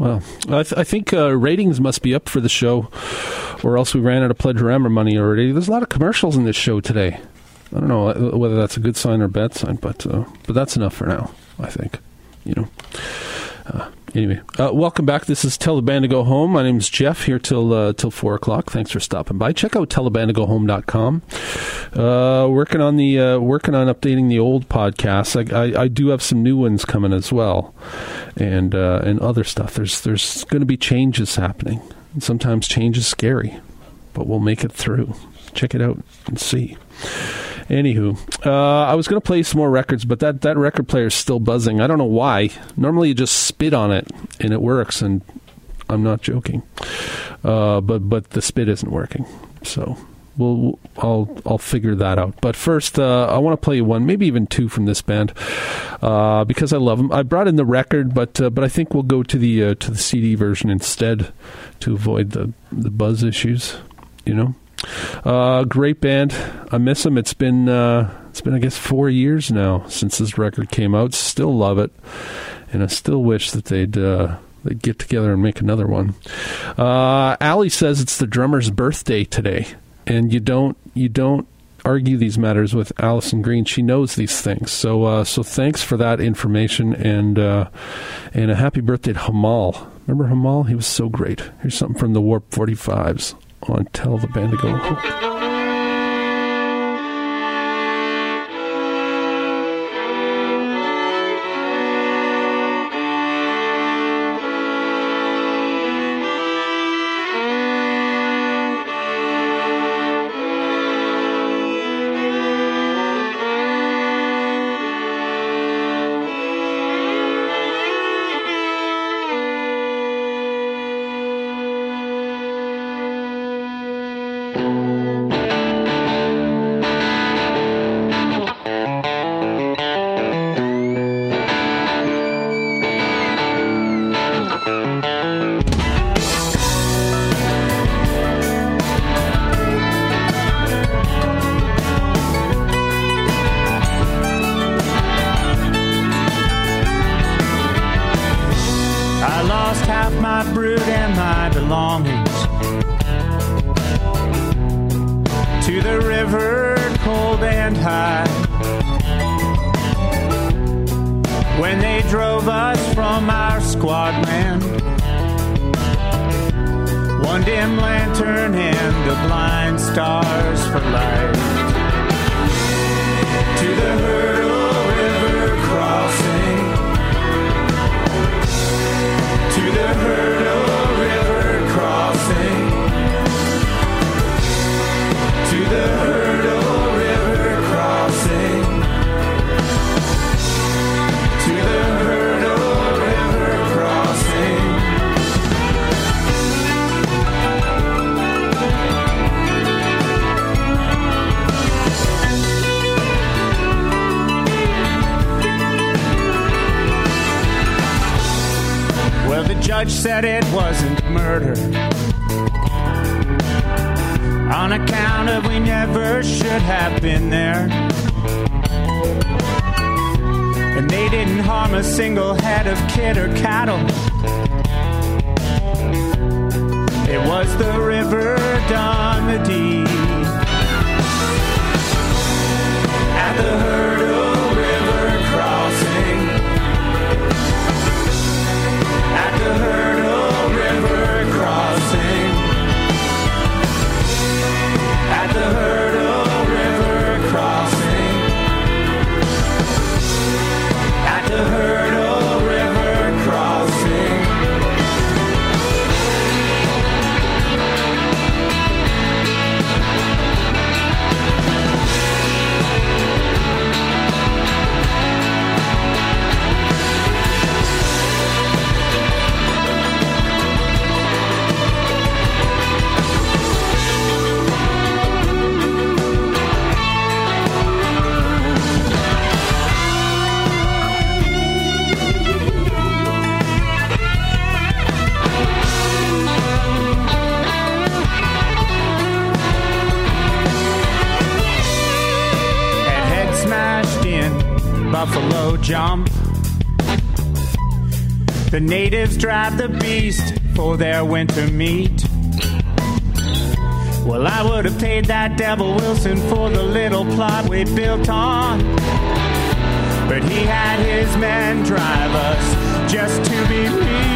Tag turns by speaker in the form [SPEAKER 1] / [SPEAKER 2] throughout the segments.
[SPEAKER 1] Well, I think ratings must be up for the show, or else we ran out of Pledgerama money already. There's a lot of commercials in this show today. I don't know whether that's a good sign or a bad sign, but that's enough for now, I think. Anyway, welcome back. This is Tell the Band to Go Home. My name's Jeff, here till 4 o'clock. Thanks for stopping by. Check out tellthebandtogohome.com. Working on updating the old podcasts. I do have some new ones coming as well, and other stuff. There's going to be changes happening. And sometimes change is scary, but we'll make it through. Check it out and see. Anywho, I was going to play some more records, but that record player is still buzzing. I don't know why. Normally you just spit on it and it works, and I'm not joking. But the spit isn't working, so I'll figure that out. But first, I want to play one, maybe even two from this band, because I love them. I brought in the record, but I think we'll go to the CD version instead to avoid the buzz issues. Great band. I miss them. It's been I guess 4 years now since this record came out. Still love it, and I still wish that they'd get together and make another one. Ali says it's the drummer's birthday today, and you don't argue these matters with Alison Green. She knows these things. So thanks for that information, and a happy birthday to Hamal. Remember Hamal? He was so great. Here's something from the Warp 45s. On Tell the Band to Go Home.
[SPEAKER 2] Said it wasn't murder on account of we never should have been there, and they didn't harm a single head of kid or cattle. It was the river done the deed at the Hurdle River crossing. At the Hurdle River crossing. At the Hurdle River crossing. At the Hurdle River crossing. Buffalo jump The natives drive the beast for their winter meat. Well, I would have paid that devil Wilson for the little plot we built on. But he had his men drive us just to be me.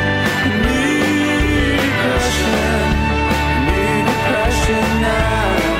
[SPEAKER 3] Depression now.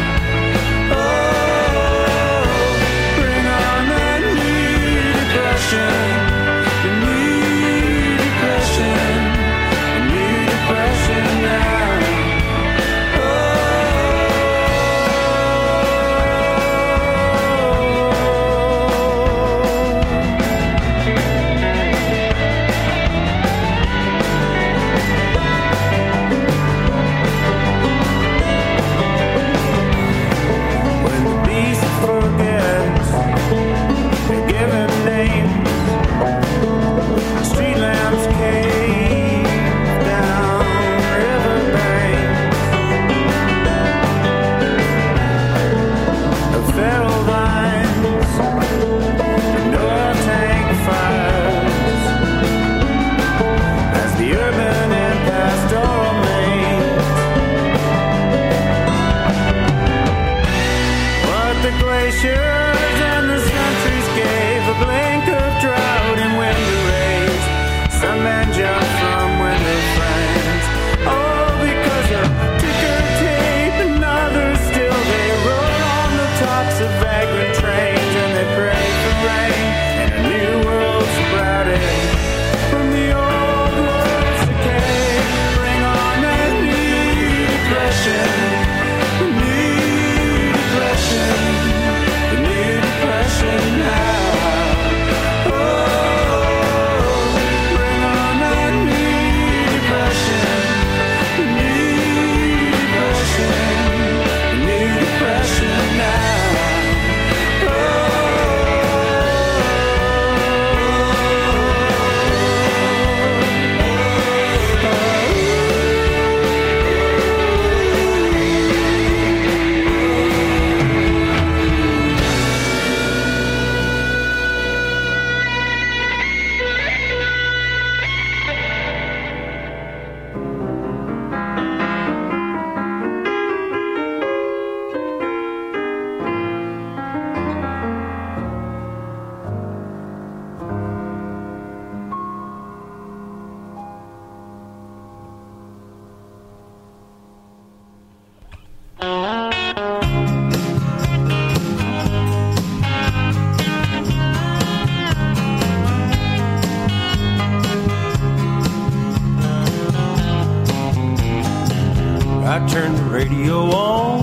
[SPEAKER 3] I turned the radio on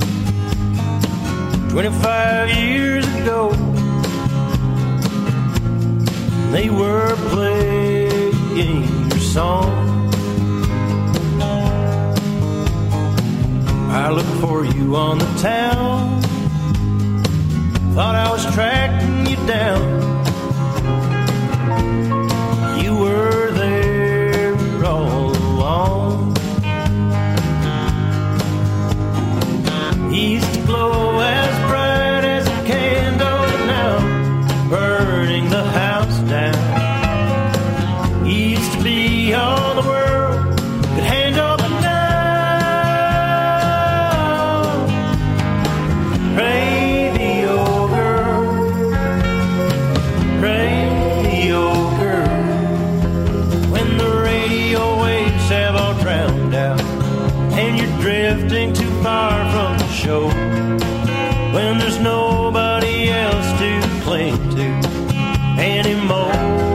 [SPEAKER 3] 25 years ago. They were playing your song. I looked for you on the town, thought I was tracking you down. You were there all along. You used to glow as bright as a candle now, burning the house down. You used to be all the world could handle, but now radio girl, when the radio waves have all drowned out and you're drifting too far from the show, when there's nobody else to cling to anymore,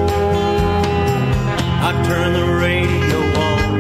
[SPEAKER 3] I turn the radio on.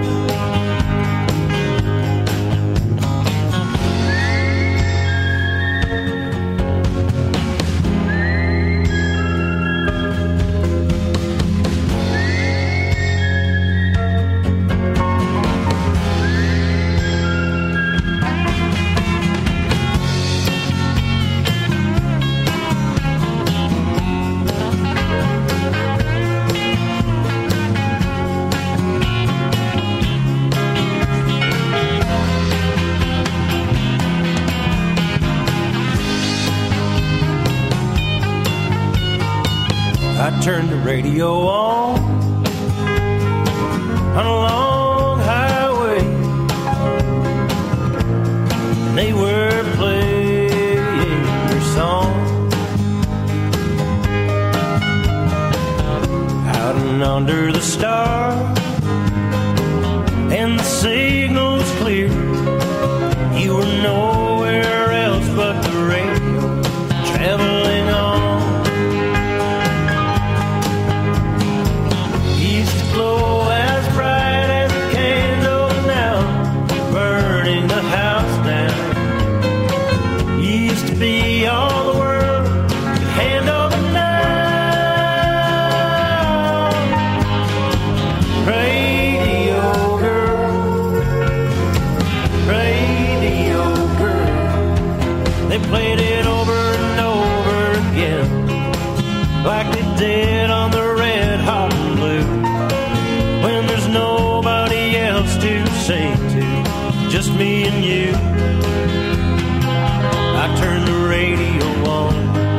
[SPEAKER 3] I turned the radio on a long highway, and they were playing your song. Out and under the stars, and the signal was clear. You were nowhere else but the radio, traveling on. Glow as bright as a candle now, burning the house down. You used to be all the world could handle, but now radio girl, they played it over and over again, like they did on the Red Hot and Blue. When there's nobody else to sing to, just me and you, I turn the radio on.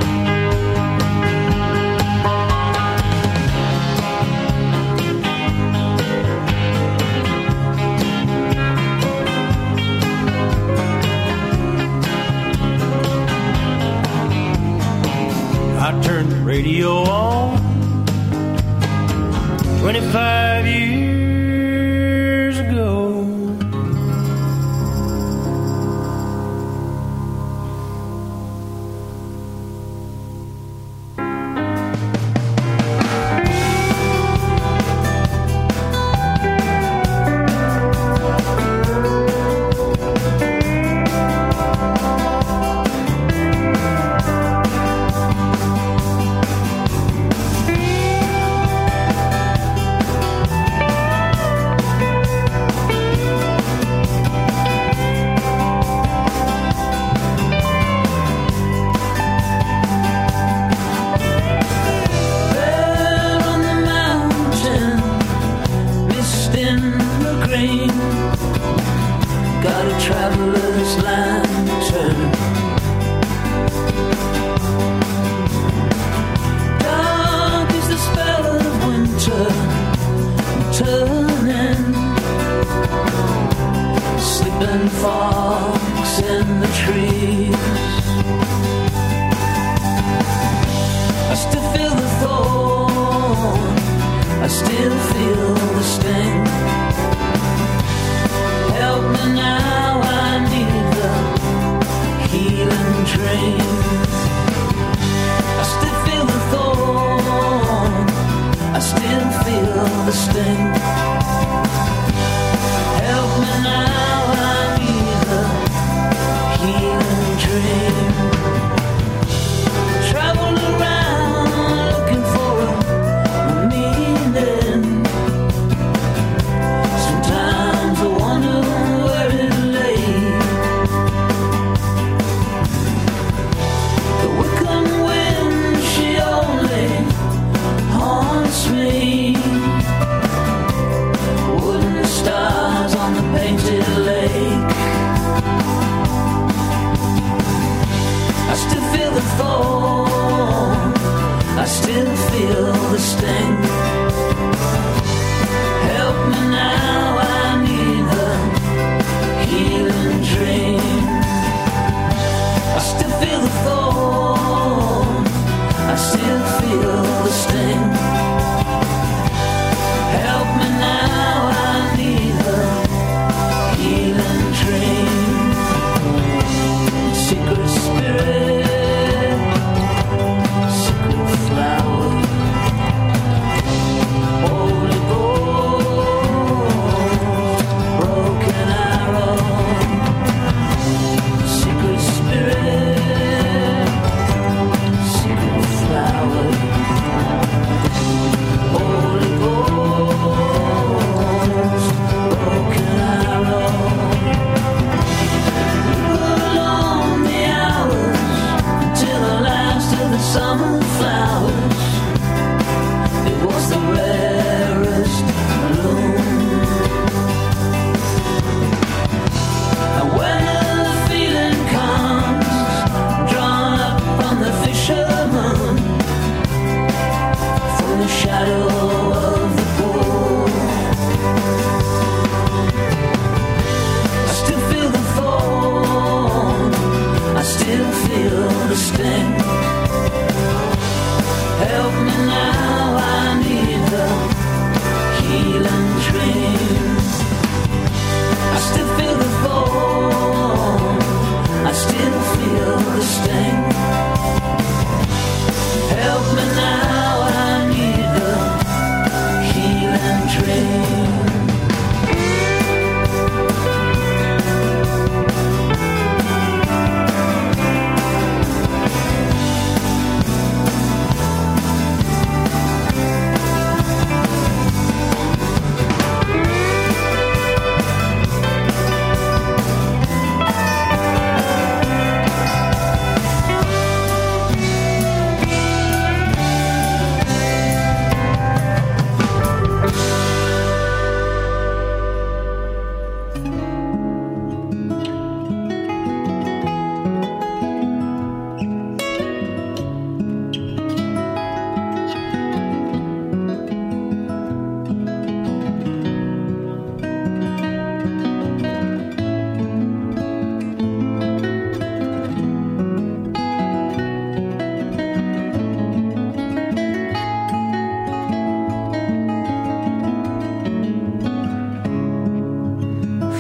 [SPEAKER 3] I turned the radio on 25 years ago.
[SPEAKER 4] the sting. Help me now.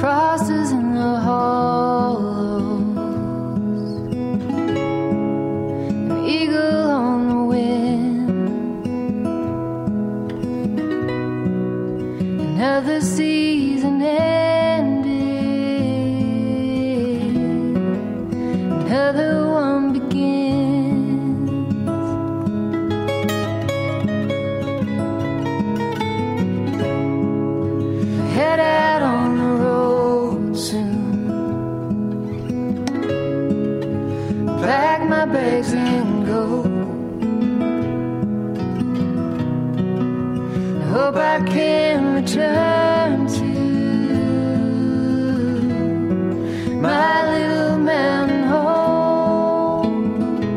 [SPEAKER 4] crosses in the hollows, an eagle on the wind, another season ended, another one begins. Head out on the road soon, pack my bags and go. I hope I can return to my little mountain home,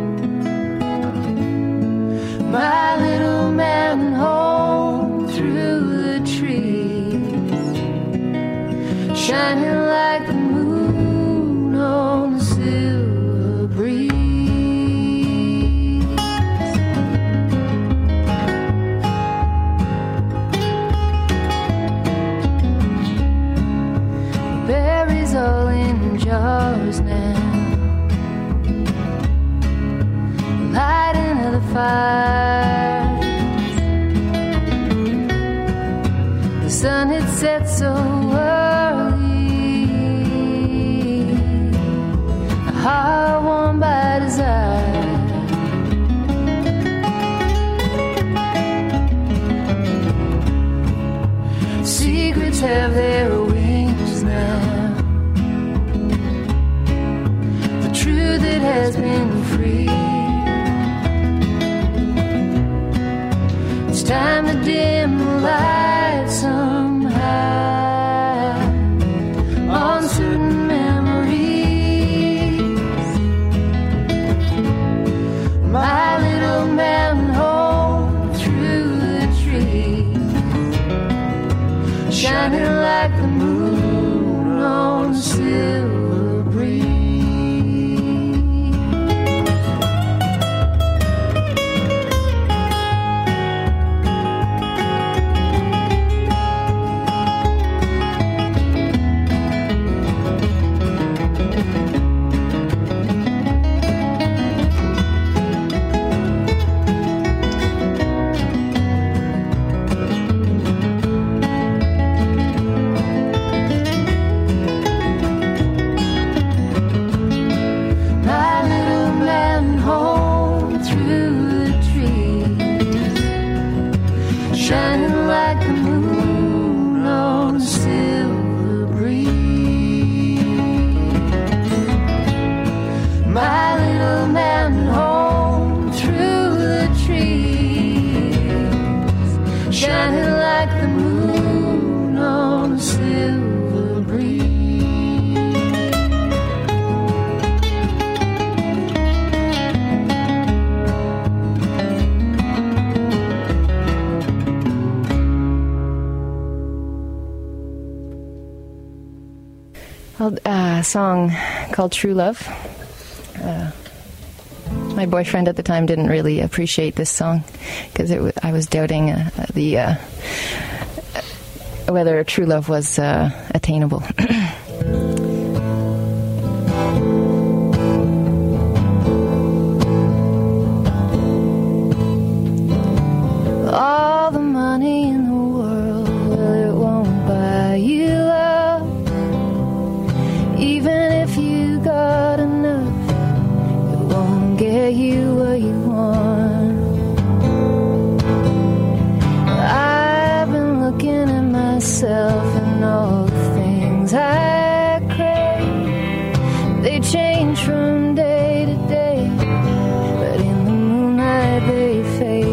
[SPEAKER 4] my little mountain home through the trees, shining like the moon on the silver breeze. Berries all in jars now, lighting of the fires. The sun had set so early, a heart warmed by desire. Secrets have their wings now, the truth that has been free. It's time to dim the light somehow on certain memories. My little mountain home through the trees, shining like the moon on the silver breeze. My little mountain home through the trees, shining like the moon on the silver breeze. My little mountain home through the trees, shining like the moon on the silver breeze.
[SPEAKER 5] A song called True Love. My boyfriend at the time didn't really appreciate this song because I was doubting whether true love was attainable.
[SPEAKER 4] All the money in the world, well, it won't buy you love. Even if you got enough, it won't get you what you want. I've been looking at myself and all the things I crave. They change from day to day, but in the moonlight they fade.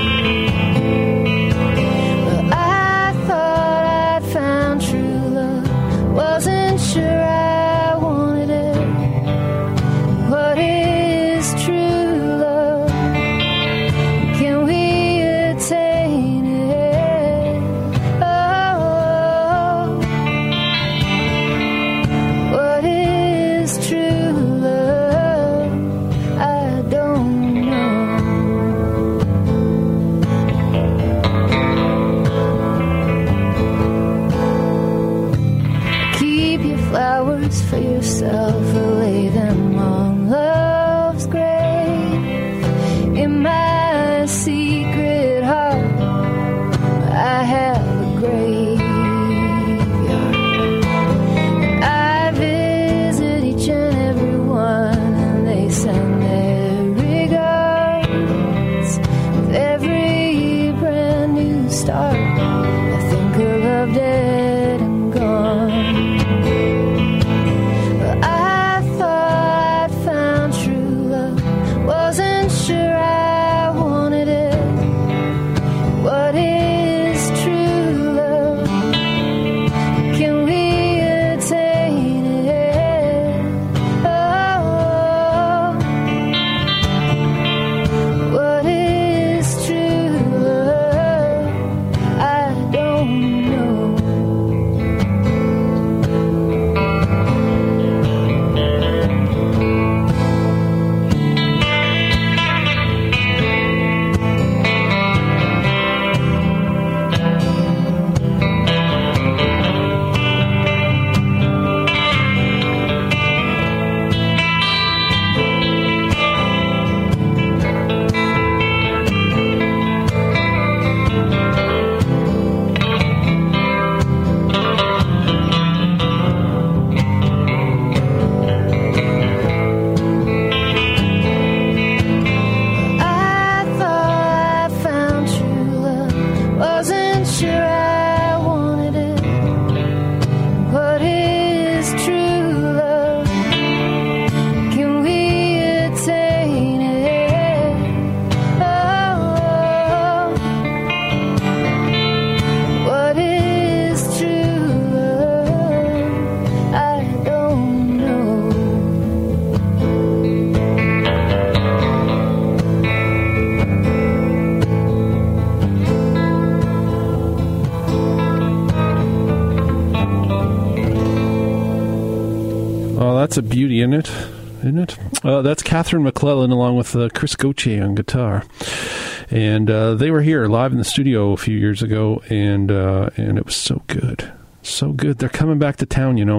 [SPEAKER 4] Well, I thought I'd found true love, wasn't sure I wanted it. What is true love? Can we attain it? Oh, for yourself or lay them on love's grave. In my secret heart, I have a graveyard. I visit each and every one, and they send their regards. With every brand new start, I think of love dead and gone. Well, I thought I'd found true love, wasn't sure I wanted it. What is true love? Can we attain it? Oh, what is true love? I don't know. I thought I found true love, wasn't sure I wanted it. What is true love? Can we attain it? Oh, what is true love? I don't know.
[SPEAKER 1] Oh, that's a beauty, isn't it? That's Catherine McClellan along with Chris Gauthier on guitar. And they were here live in the studio a few years ago, and it was so good. So good. They're coming back to town, in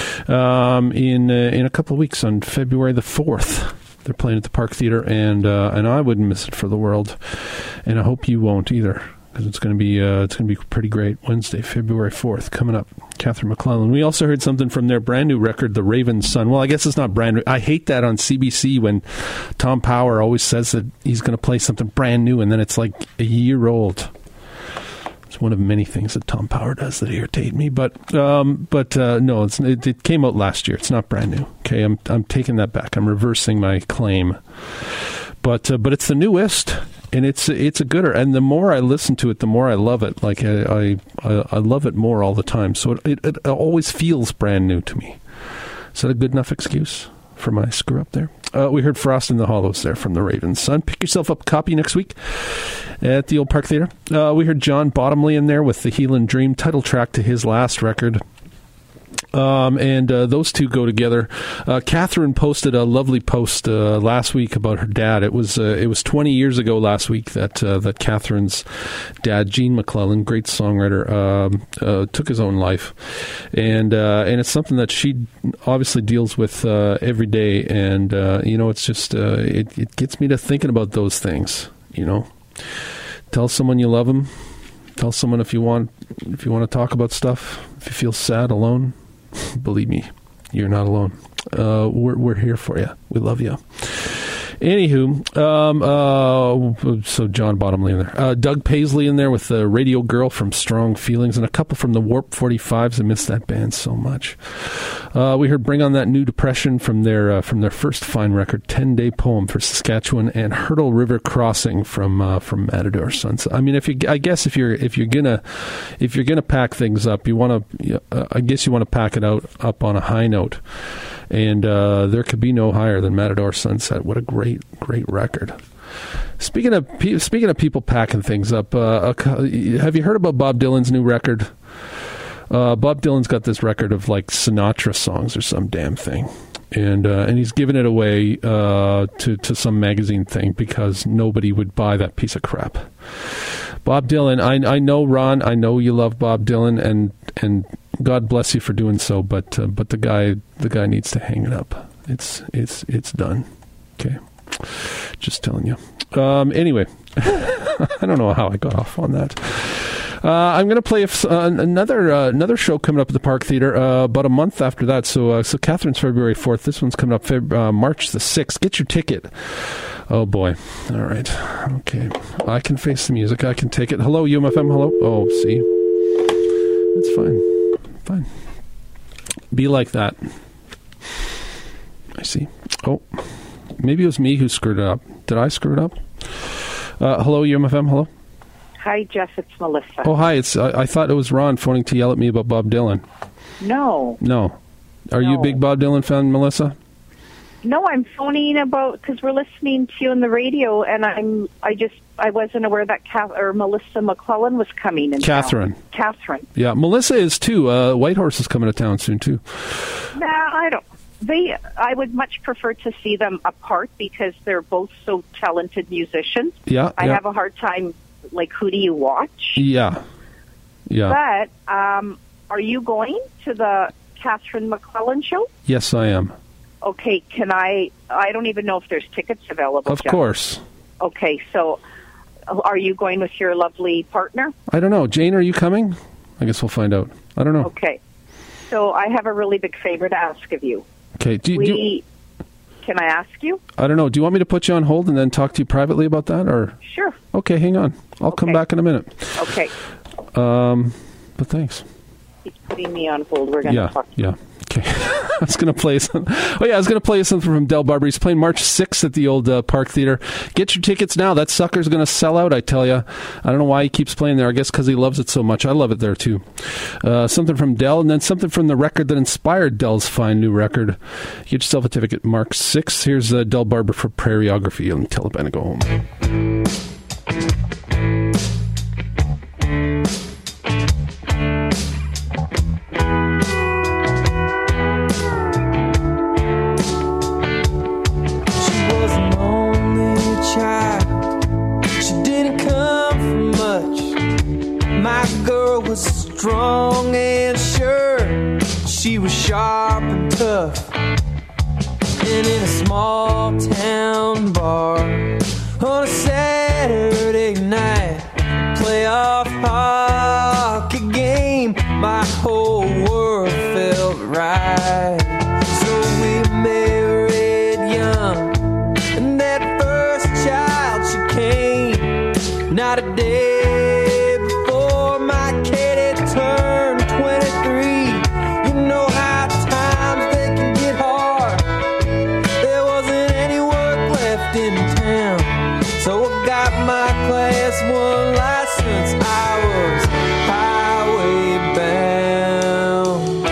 [SPEAKER 1] a couple of weeks on February the 4th. They're playing at the Park Theater, and I wouldn't miss it for the world. And I hope you won't either, because it's going to be pretty great. Wednesday, February 4th, coming up. Catherine McClellan. We also heard something from their brand new record, The Raven's Son. Well, I guess it's not brand new. I hate that on CBC when Tom Power always says that he's going to play something brand new, and then it's like a year old. It's one of many things that Tom Power does that irritate me. But no, it came out last year. It's not brand new. Okay, I'm taking that back. I'm reversing my claim. But it's the newest. And it's a gooder, and the more I listen to it, the more I love it. Like I love it more all the time. So it always feels brand new to me. Is that a good enough excuse for my screw up there? We heard Frost in the Hollows there from the Raven's Son. Pick yourself up a copy next week at the Old Park Theater. We heard John Bottomley in there with the Healin' Dream, title track to his last record. And those two go together. Catherine posted a lovely post last week about her dad. It was 20 years ago last week that Catherine's dad, Gene McClellan, great songwriter, took his own life, and it's something that she obviously deals with every day. And it's just it gets me to thinking about those things. Tell someone you love them. Tell someone if you want to talk about stuff. If you feel sad, alone. Believe me, you're not alone. We're here for you. We love you. Anywho, so John Bottomley in there. Doug Paisley in there with the Radio Girl from Strong Feelings, and a couple from the Warp 45s. I miss that band so much. We heard Bring On That New Depression from their first fine record, 10-Day Poem for Saskatchewan, and Hurdle River Crossing from Matador Sons. I mean, if you're gonna pack things up, you want to pack it up on a high note. And there could be no higher than Matador Sunset. What a great record. Speaking of people packing things up, have you heard about Bob Dylan's new record? Bob Dylan's got this record of like Sinatra songs or some damn thing. And he's giving it away to some magazine thing because nobody would buy that piece of crap. Bob Dylan, I know, Ron, I know you love Bob Dylan, and God bless you for doing so, but the guy needs to hang it up. It's done. Okay, just telling you. Anyway, I don't know how I got off on that. I'm going to play another show coming up at the Park Theatre about a month after that. So Catherine's February 4th. This one's coming up March the 6th. Get your ticket. Oh, boy. All right. Okay. I can face the music. I can take it. Hello, UMFM. Hello. Oh, see. That's fine. Fine. Be like that. I see. Oh, maybe it was me who screwed it up. Did I screw it up? Hello, UMFM. Hello.
[SPEAKER 6] Hi, Jeff. It's Melissa.
[SPEAKER 1] Oh, hi. I thought it was Ron phoning to yell at me about Bob Dylan.
[SPEAKER 6] No.
[SPEAKER 1] Are you a big Bob Dylan fan, Melissa?
[SPEAKER 6] No, I'm phoning because we're listening to you on the radio, and I wasn't aware that Melissa McClellan was coming in
[SPEAKER 1] Catherine.
[SPEAKER 6] town. Catherine.
[SPEAKER 1] Yeah, Melissa is too. Whitehorse is coming to town soon too.
[SPEAKER 6] Nah, I would much prefer to see them apart because they're both so talented musicians.
[SPEAKER 1] Yeah.
[SPEAKER 6] I have a hard time. Like, who do you watch?
[SPEAKER 1] Yeah.
[SPEAKER 6] But are you going to the Catherine McClellan show?
[SPEAKER 1] Yes, I am.
[SPEAKER 6] Okay, can I don't even know if there's tickets available.
[SPEAKER 1] Of course.
[SPEAKER 6] Okay, so are you going with your lovely partner?
[SPEAKER 1] I don't know. Jane, are you coming? I guess we'll find out. I don't know.
[SPEAKER 6] Okay. So I have a really big favor to ask of you.
[SPEAKER 1] Okay.
[SPEAKER 6] Can I ask you?
[SPEAKER 1] I don't know. Do you want me to put you on hold and then talk to you privately about that? Or
[SPEAKER 6] Sure.
[SPEAKER 1] Okay, hang on. I'll come back in a minute.
[SPEAKER 6] Okay.
[SPEAKER 1] But thanks.
[SPEAKER 6] He's putting me on hold. We're going to talk.
[SPEAKER 1] Yeah. Okay. I was going to play something. Oh, yeah, I was going to play something from Del Barber. He's playing March 6th at the old Park Theatre. Get your tickets now. That sucker's going to sell out, I tell you. I don't know why he keeps playing there. I guess because he loves it so much. I love it there, too. Something from Del, and then something from the record that inspired Del's fine new record. Get yourself a ticket, March 6th. Here's Del Barber for Prairieography on Teleband Go Home.
[SPEAKER 7] Strong and sure, she was sharp and tough. And in a small town bar on a Saturday night, playoff hockey game, my whole world felt right. So we married young, and that first child she came, not a day turned 23. You know how times they can get hard. There wasn't any work left in town, so I got my class 1 license. I was highway bound.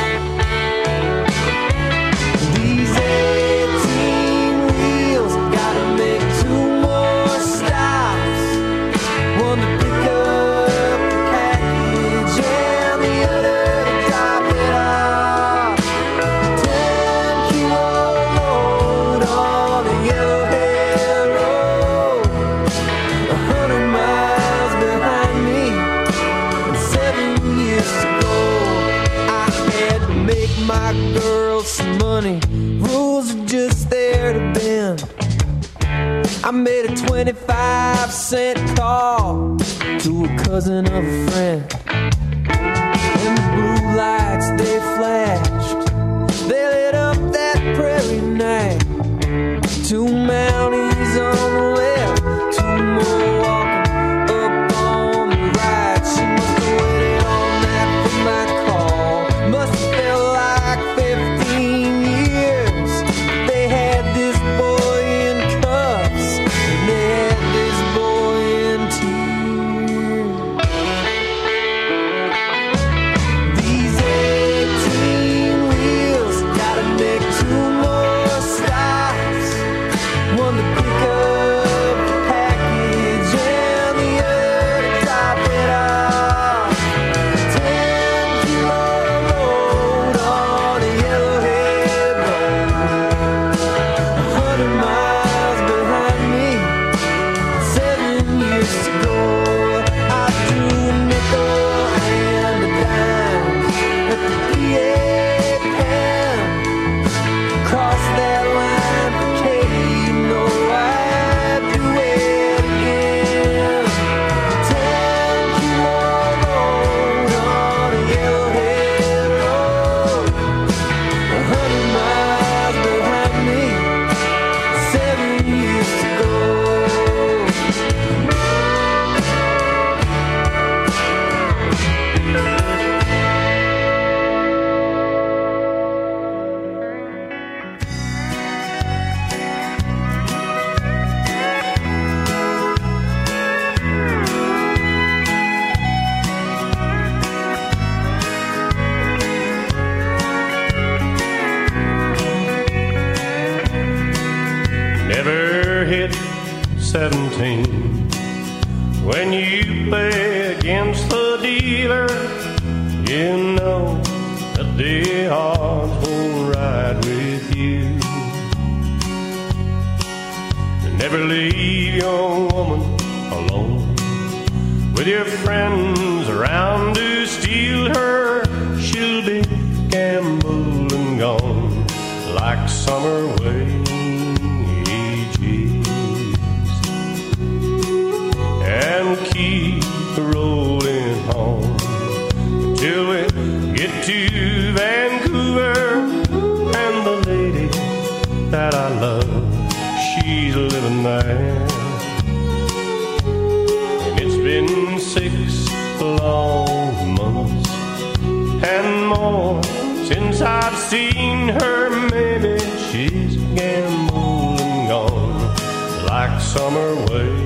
[SPEAKER 7] These 18 wheels gotta make 2 more stops. One to pick up the package and the other to drop it off. 10 kilo load on the Yellowhead Road. 100 miles behind me, and 7 years ago I had to make my girls some money. Rules are just there to bend. I made a 25-cent call to a cousin of a friend, and the blue lights they flashed, they lit up that prairie night. 2 Mounties on the left, 2 more walking up on the right. She must have waited on that for my call. Must have felt like 15 years. They had this boy in cuffs, and they had this boy in tears.
[SPEAKER 8] 17. When you play against the dealer, you know that the odds won't ride with you. Never leave your woman alone with your friends around to steal her. She'll be gambling gone like summer wages. And keep rolling home till we get to Vancouver. And the lady that I love, she's living there. And it's been 6 long months and more since I've seen her. Maybe she's gambling gone like summer wages.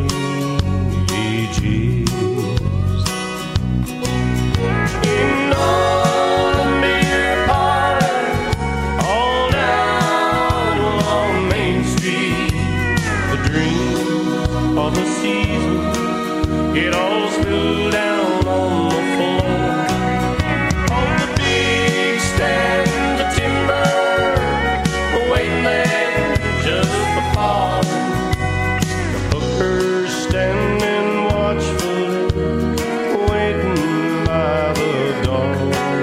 [SPEAKER 8] In all the beer parlors, all down along Main Street, the dream of the season, it all spilled down on the floor. On the big stands of timber, waiting there just for fall. The hookers standing watchfully, waiting by the door.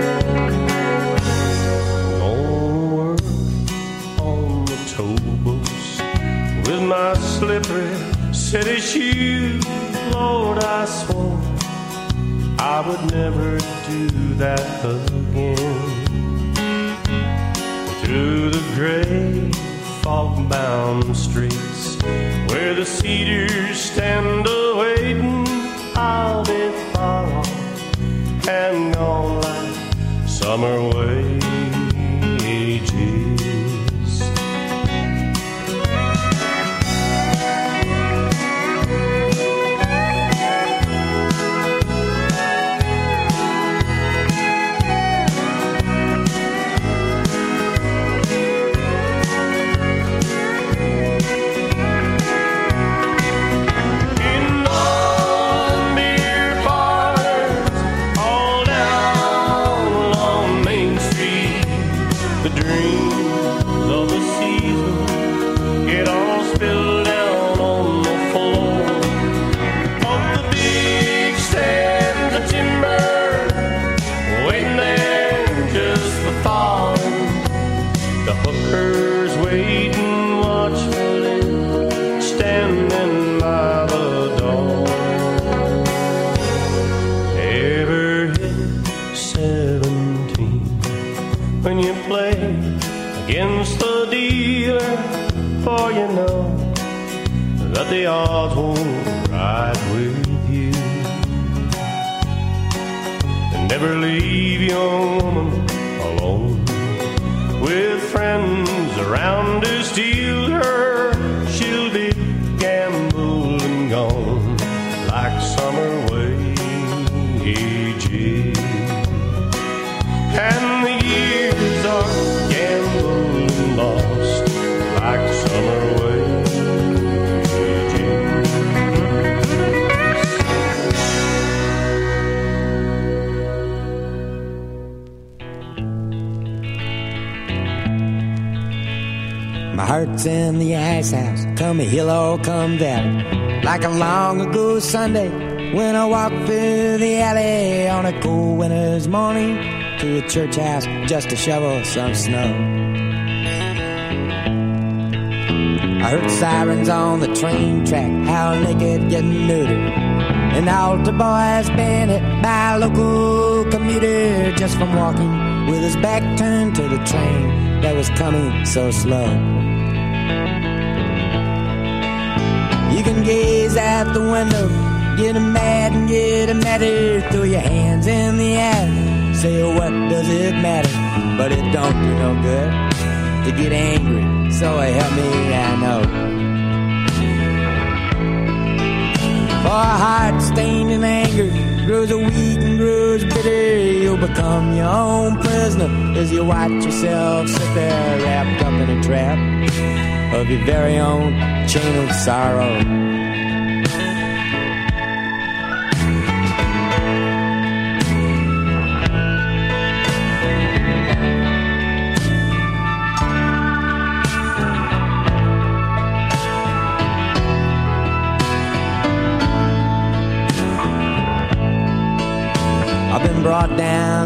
[SPEAKER 8] Gonna work on the towboats with my slippery city shoes. Lord, I swore I would never do that again. Through the gray, fog-bound streets where the cedars stand a-waiting, I'll be far off and gone like summer wages. The odds won't ride with you. And never leave your woman alone with friends around to steal her. She'll be gambling gone like summer wages. And the years are gambling lost like summer wages.
[SPEAKER 9] My heart's in the ice house, come a hill or come valley. Like a long ago Sunday, when I walked through the alley on a cool winter's morning to a church house just to shovel some snow. I heard sirens on the train track, how naked getting neutered. An altar boy's been hit by a local commuter just from walking with his back turned to the train that was coming so slow. You can gaze out the window, get mad and get madder, throw your hands in the air, say what does it matter? But it don't do no good to get angry, so help me I know. For a heart stained in anger grows weak and grows bitter, you'll become your own prisoner as you watch yourself sit there wrapped up in a trap of your very own chain of sorrow.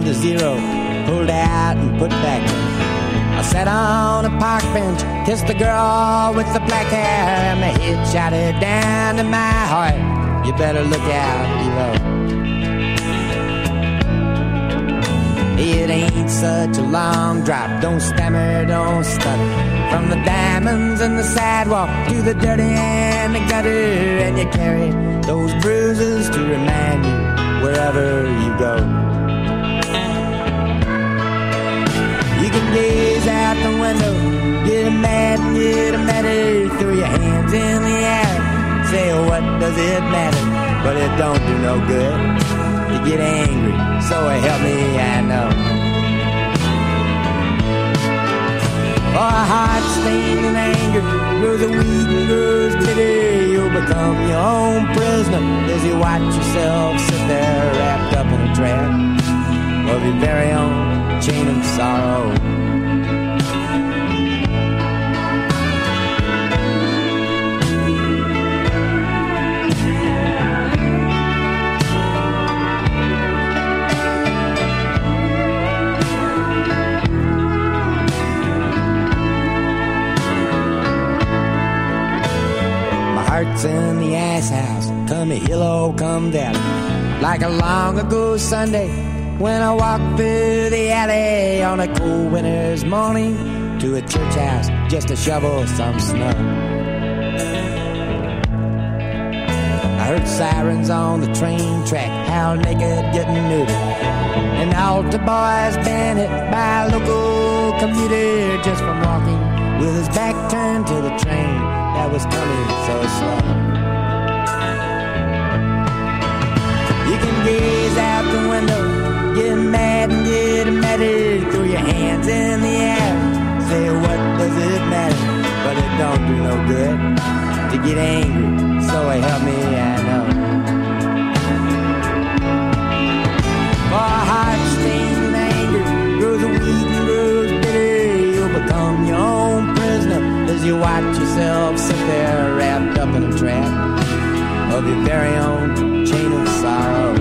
[SPEAKER 9] down to zero, pulled out and put back in. I sat on a park bench, kissed the girl with the black hair, and my head shouted down to my heart, you better look out below. It ain't such a long drop, don't stammer, don't stutter. From the diamonds and the sidewalk to the dirty and the gutter, and you carry those bruises to remind you wherever you go. You can gaze out the window, get mad and get madder, throw your hands in the air, say what does it matter? But it don't do no good to get angry, so help me I know. For a heart stained in anger grows a weed and grows bitter, you'll become your own prisoner as you watch yourself sit there wrapped up in a trap of your very own chain of sorrow. My heart's in the ice house, come hello, come down, like a long ago Sunday when I walked through the alley on a cool winter's morning to a church house just to shovel some snow. I heard sirens on the train track, howl naked getting neutered, and the altar boy's been hit by a local commuter just from walking with his back turned to the train that was coming so slow. You can gaze out the window, get mad and get madder, throw your hands in the air, say what does it matter? But it don't do no good to get angry, so help me I know. For a heart stained in anger grows a weed and grows bitter, you'll become your own prisoner as you watch yourself sit there wrapped up in a trap of your very own chain of sorrow.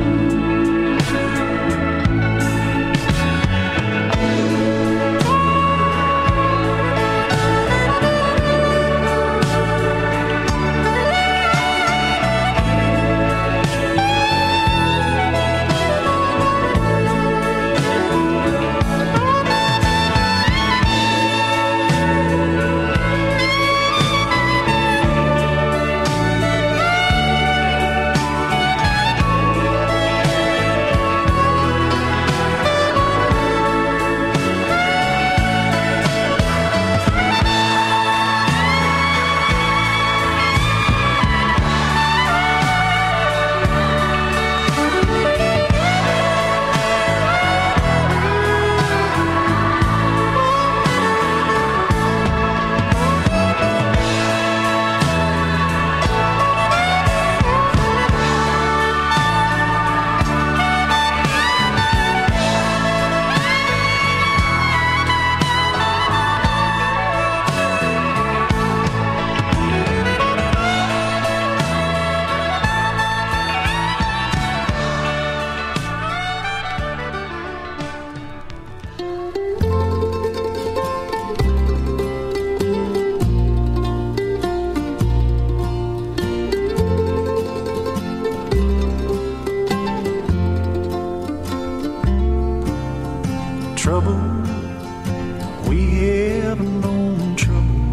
[SPEAKER 10] Trouble, we have known trouble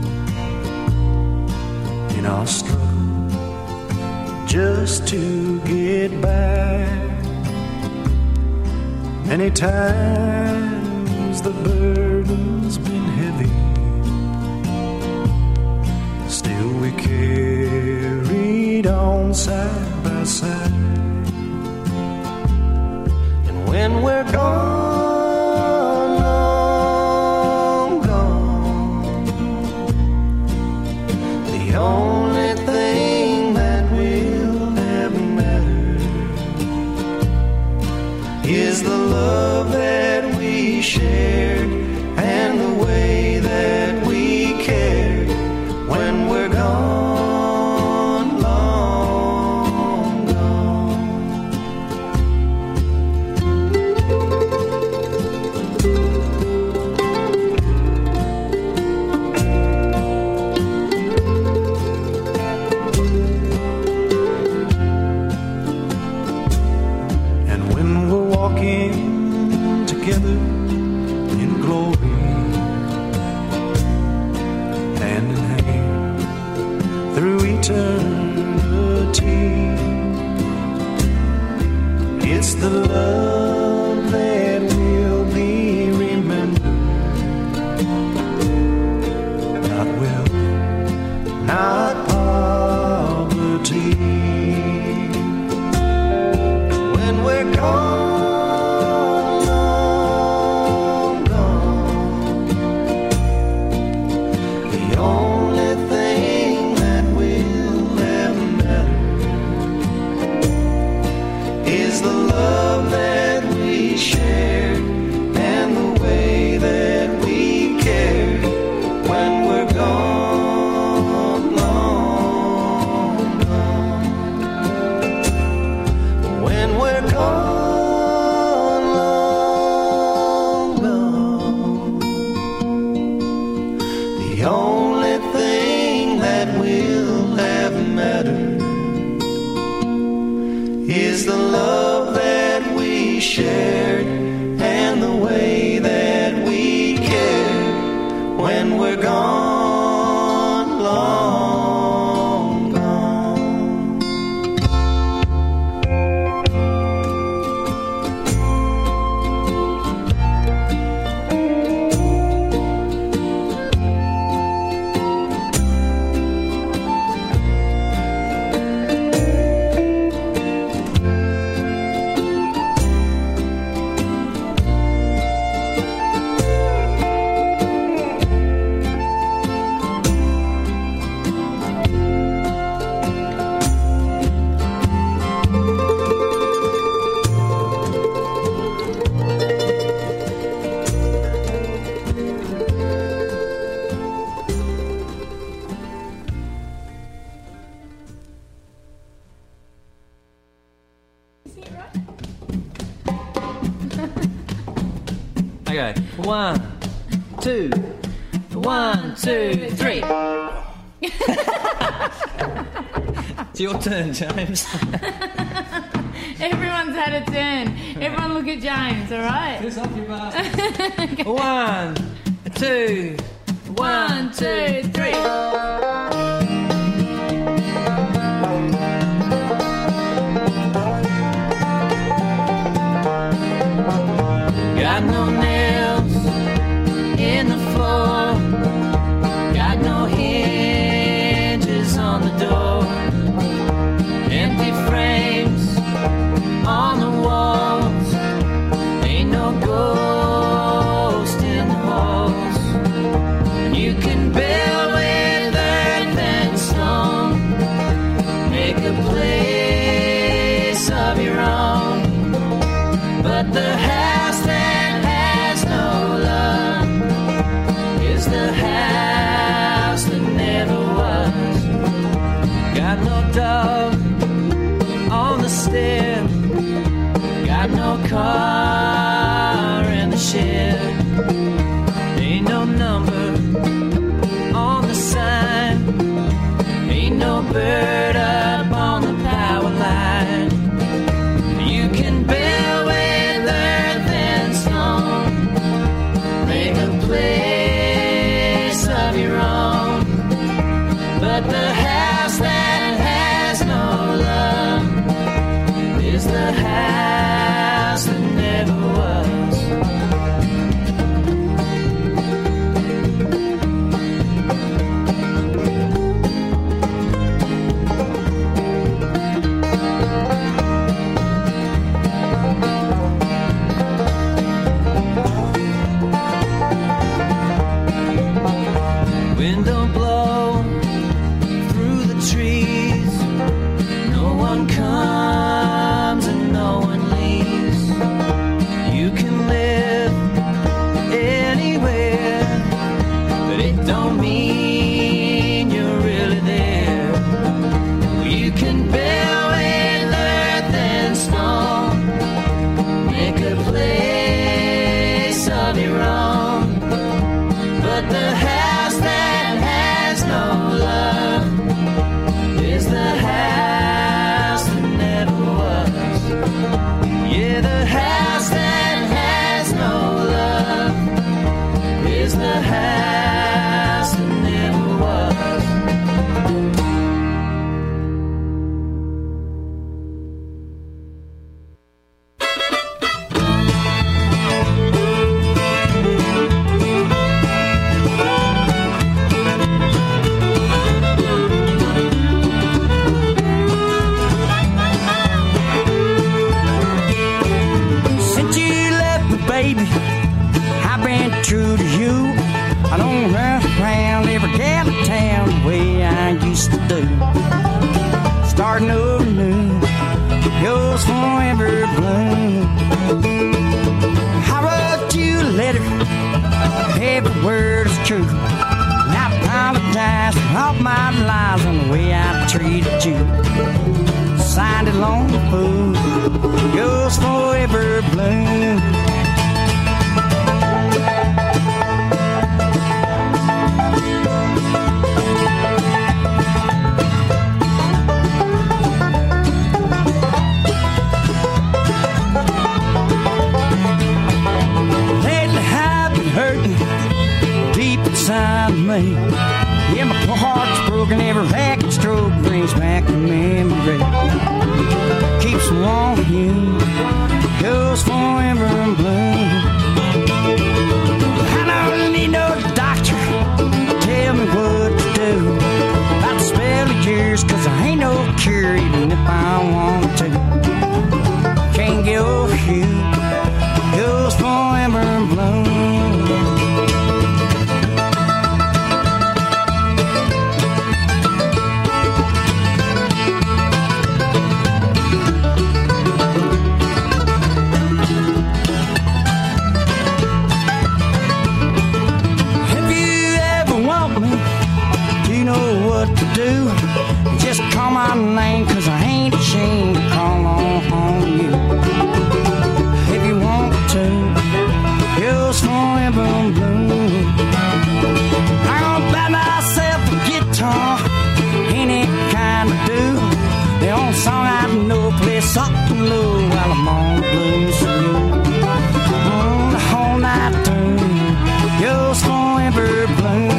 [SPEAKER 10] in our struggle just to get by. Many times the burden's been heavy, still we carried on side by side. And when we're gone, the only thing that will ever matter is the love that we the love that will be remembered, not wealth, not poverty. When we're gone, long gone, the only thing that will ever matter is the love that we shared and the way that we cared when we're gone, long gone. When we're gone, long gone, the only thing that will ever matter is the love that we shared and the way that we cared when we're gone, long gone.
[SPEAKER 11] Okay, 1, 2, 1, 2, 3. It's your turn, James.
[SPEAKER 12] Everyone's had a turn. Everyone look at James, all right?
[SPEAKER 11] Piss off, you bastard. 1, 2, 1, 2, 3.
[SPEAKER 3] Got no nails in the floor, got no hinges on the door, empty frames on the walls, ain't no ghost in the halls. And you can build with earth and stone, make a place of your own, but the house that has no love is the house that never was. Got no dog on the stair, got no car in the shed, ain't no number on the sign, ain't no bird up on the power line. You can build with earth and stone, make a place of your own, but the house that has no love is the house that never was. Wind don't blow through the trees, no one comes and no one leaves. You can live anywhere, but it don't mean you're really there. You can build with earth and stone, make a place of your own, but the house that has no love is the house that never was. Yeah, the house that has no love is the house that never was.
[SPEAKER 13] I've been true to you. I don't run around every gal in town the way I used to do. Starting over new, yours forever blue. I wrote you a letter, every word is true. And I apologize for all my lies and the way I treated you. Signed it long fool, yours forever blue. Inside me, yeah, my poor heart's broken. Every racket stroke brings back the memory. Keeps me on you, goes forever in bloom. I don't need no doctor to tell me what to do about the spell of years, 'cause I ain't no cure even if I want to. Can't get over you, goes forever in bloom. Just call my name, 'cause I ain't ashamed to call on you. If you want to, yours forever blue. I'm gonna buy myself a guitar, any kind of do. The only song I know, play soft and low while I'm on the blues for you. On the whole night through, yours forever blue.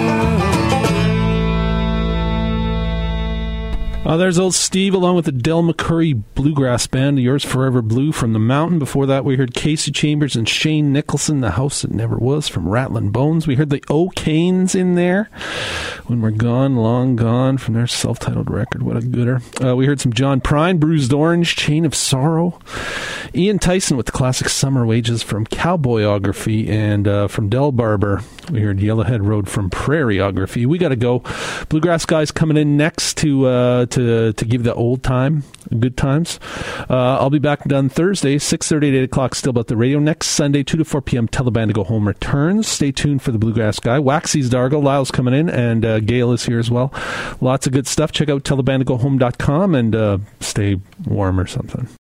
[SPEAKER 1] There's old Steve along with the Del McCurry Bluegrass Band, Yours Forever Blue from the Mountain. Before that, we heard Casey Chambers and Shane Nicholson, The House That Never Was from Rattlin' Bones. We heard the O'Kanes in there, When We're Gone, Long Gone from their self-titled record. What a gooder. We heard some John Prine, Bruised Orange, Chain of Sorrow. Ian Tyson with the classic Summer Wages from Cowboyography, and from Del Barber, we heard Yellowhead Road from Prairieography. We got to go. Bluegrass Guys coming in next to give the old time, good times. I'll be back on Thursday, 6:30 to 8 o'clock, still about the radio. Next Sunday, 2 to 4 p.m., Taliban Go Home returns. Stay tuned for the Bluegrass Guy. Waxy's Dargo, Lyle's coming in, and Gail is here as well. Lots of good stuff. Check out TalibanToGoHome.com and stay warm or something.